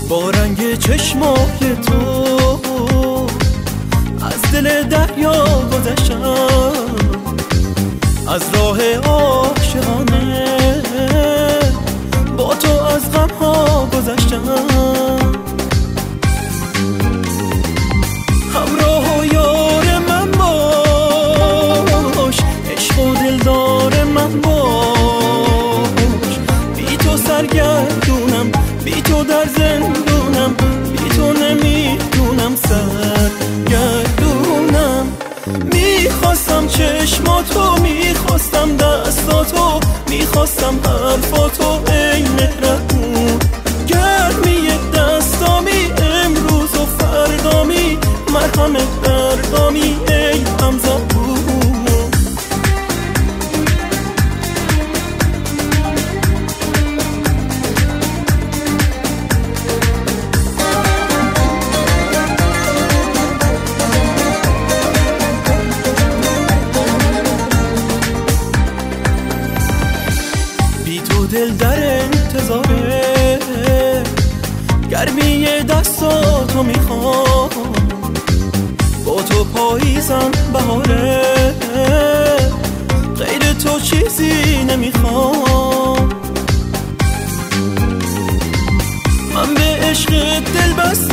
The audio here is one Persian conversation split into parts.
با رنگ چشمای تو از دل دریا گذشتم، از راه عاشقانه با تو از غم‌ها گذشتم. همراه و یار من باش، عشق و دلدار من باش. بی تو سرگردونم، بی تو در زندونم، بی تو نمیدونم سرگردونم. میخواستم چشماتو، میخواستم دستاتو، میخواستم حرفاتو ای مهربون. گرمی دستامی امروز و فردامی، مرهم دردامی ای همزبون. بی تو دل در انتظاره، گرمی دستاتو میخوام. با تو پاییزم بهاره، غیر تو چیزی نمیخوام. من به عشقت دل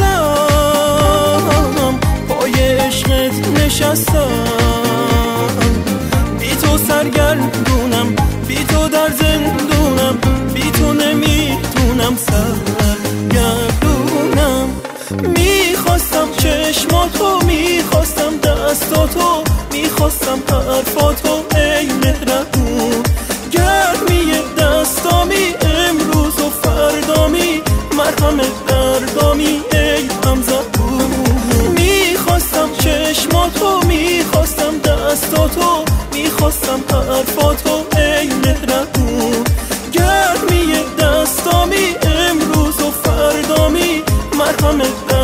بستم، پای عشقت نشستم. بی تو سرگردونم، بی تو در زندونم، بی تو نمیتونم سرگردونم. میخواستم چشماتو، میخواستم دستاتو، میخواستم حرفاتو ای مهربون. گرمی دستامی امروز و فردامی، مرهم دردامی ای همزبون. میخواستم چشماتو، میخواستم دستاتو، میخواستم حرفاتو ای مهربون. گرمی دستامی امروز و فردامی، مرهم